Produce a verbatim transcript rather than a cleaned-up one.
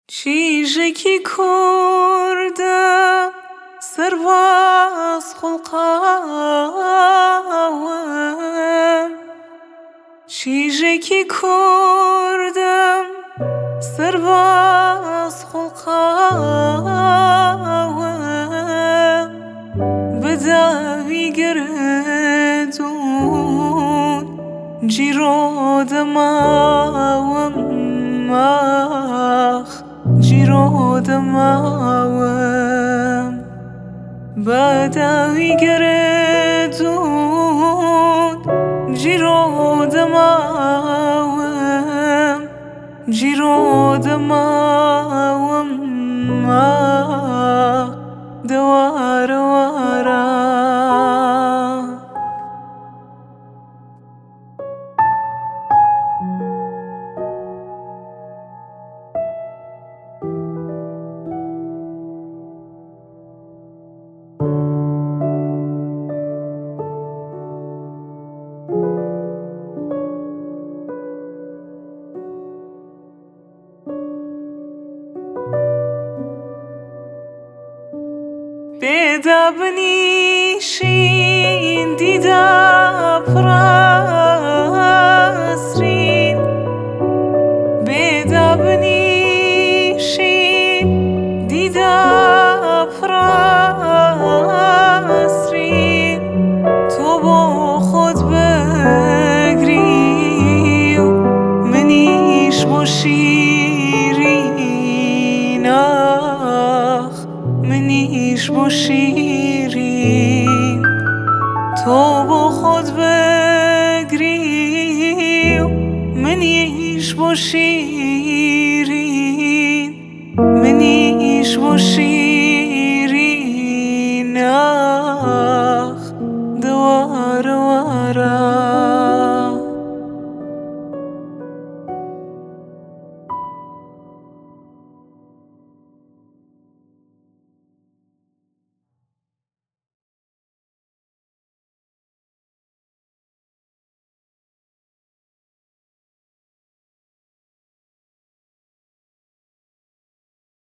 چیژکی کردم سرباز خلقاوم چیژکی کردم سرباز خلقاوم بداوی گردون جیرو دماوم آخ جیرو دماوم بداوی گردون جیرو دماوم جیرو دماوم آخ دوار وارا بدا بنیشین دیدا پراسرین بدا بنیشین دیدا پراسرین تو با خود بگری و منیش با شیرین آخ منیش با شیرین تو با خود بگری و منیش با شیرین منیش با شیرین